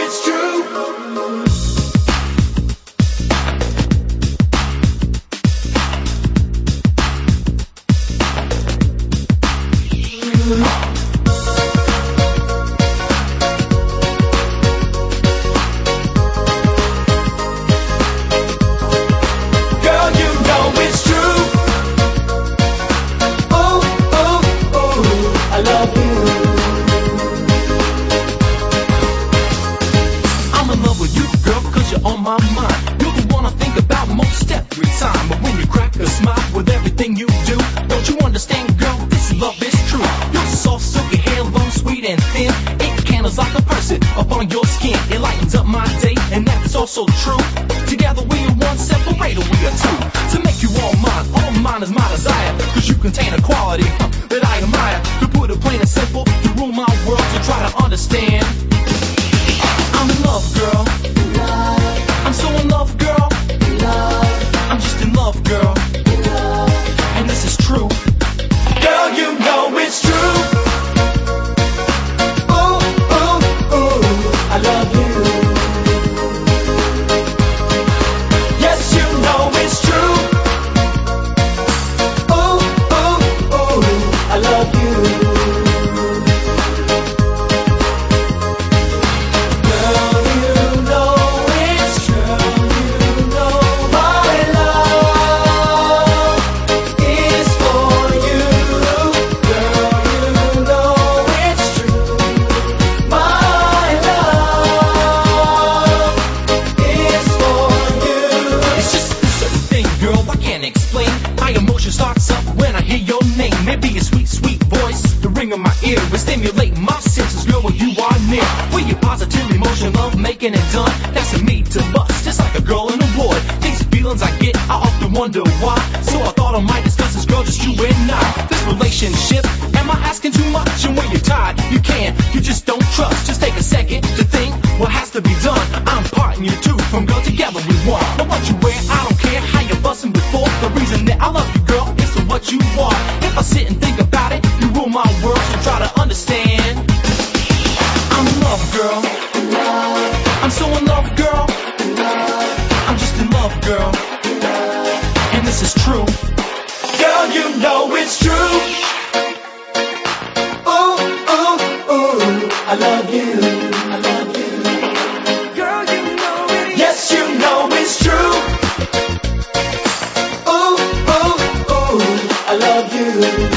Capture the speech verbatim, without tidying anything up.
it's true. Girl, you know it's true. Ooh, ooh, ooh, I love you. I'm in love with you, girl, cause you're on my mind. You're the one I think about most every time. But when you crack a smile with everything you do, don't you understand, girl, this love is true. Your soft, silky hair, long, sweet and thin. It candles like a person up on your skin. It lightens up my day, and that's also true. Together we are one, separated we are two. To make you all mine, all mine is my desire. Cause you contain a quality huh, that I admire. To put it plain and simple, you rule my world, so try to understand. I'm in love, girl. I'm so in love, girl. I'm just in love, girl. And this is true. Girl, you know it's true. Ooh, ooh, ooh, I love you. Yes, you know it's true. Ooh, ooh, ooh, I love you. Girl, you know it's true. You know my love is for you. Girl, you know it's true. My love is for you. It's just a certain thing, girl, I can't explain. My emotion starts up when I hear your name. Maybe a sweet, sweet voice, the ring of my ear will stimulate my senses, girl, when you are near. When you positive emotion, love making it done, that's a me to bust, just like a girl and a boy. These feelings I get, I often wonder why. So I thought I might discuss this, girl, just you and I. This relationship, am I asking too much? And when you're tired, you can't, you just don't trust. Just take a second to think what has to be done. I'm parting you two from girl, together we one. Now what you wear, I don't care how you're busting before. The reason that I love you, girl, is for what you are. If I sit and think about it, you rule my world, so try to understand. I'm in love, girl. I'm so in love, girl. I'm just in love, girl. And this is true. Girl, you know it's true. Ooh, ooh, ooh, I love you. I love you. Girl, you know it. Yes, you know it's true. Ooh, ooh, ooh, I love you.